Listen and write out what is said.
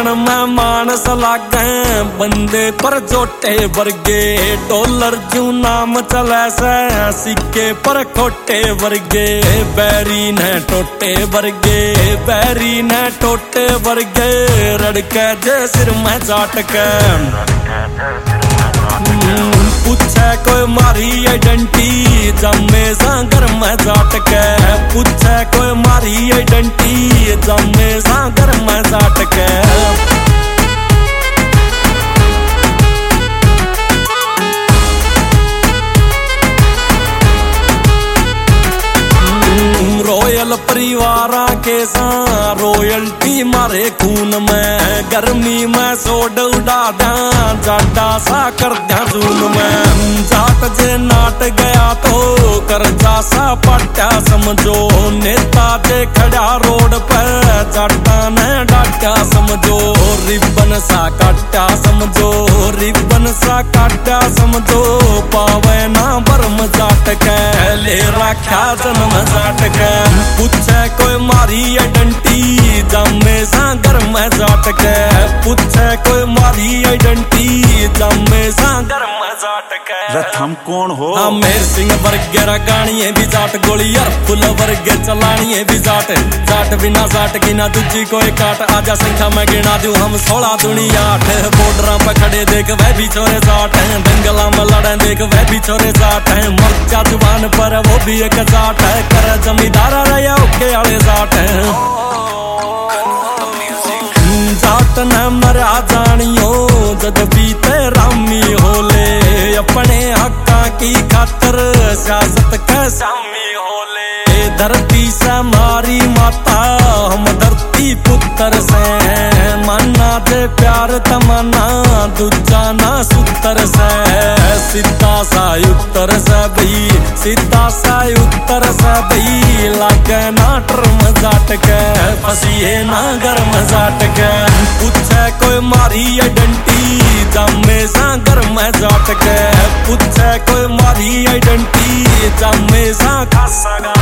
में मानस लागे बंदे पर जोटे वर्गे डॉलर जू नाम चले से सिक्के पर खोटे वर्गे बैरी ने टोटे वर्गे बैरी ने टोटे वर्गे रड़के जे सिर में चाट के पूछे कोई मारी आइडेंटिटी जमे सांगर में जाट के पूछे कोई मारी आइडेंटिटी जमे सांगर में जाट के रॉयल परिवारा के साथ रॉयल्टी मारे खून में गर्मी में सोड उड़ा द्या जाटा सा कर द्या जून में जाट जे नाट गया तो कर्जा सा पट्टा समझो नेता जे खड़ा रोड पर जाटा ने डाटा समझो रिबन सा काटा समझो रिबन सा काटा समझो पावे ना बर्म जाट के ले रखा जन्म जाट के पूछे कोई मारी आइडेंटिटी जमे सांगर में जाट के पूछे कोई मारी आइडेंटिटी जमे सांगर में जाट के हम कौन हो मेर सिंह वर्गे गाणिये भी जाट गोलियार फुल वर्गे चलानिये भी जाट जाट बिना जाट की ना दूजी कोई काट आजा संख्या में गिना दूं हम 16 दुनिया 8 बॉर्डर पे खड़े देख वह भी छोरे जाट हैं दंगला में लड़े देख वह भी छोरे जाट हैं मर्चा जुबान पर वो भी एक जाट है कर जमींदार रहा ओके वाले जाट हैं जाट न मरा जानियो जद बीते रामी होले अपने हक्का की खातर सियासत के शामी होले धरती से मारी माता हम धरती पुत्र से माना दे प्यार तमन्ना दूजा ना सूत्र से सीधा सा उत्तर से भी सीधा सा उत्तर से भी लागे ना टर्म जाट के फसिए ना गर्म जाट के पूछे कोई मारी आइडेंटिटी जमे सांगर में जाट के पूछे कोई मारी आइडेंटिटी जमे सा खासा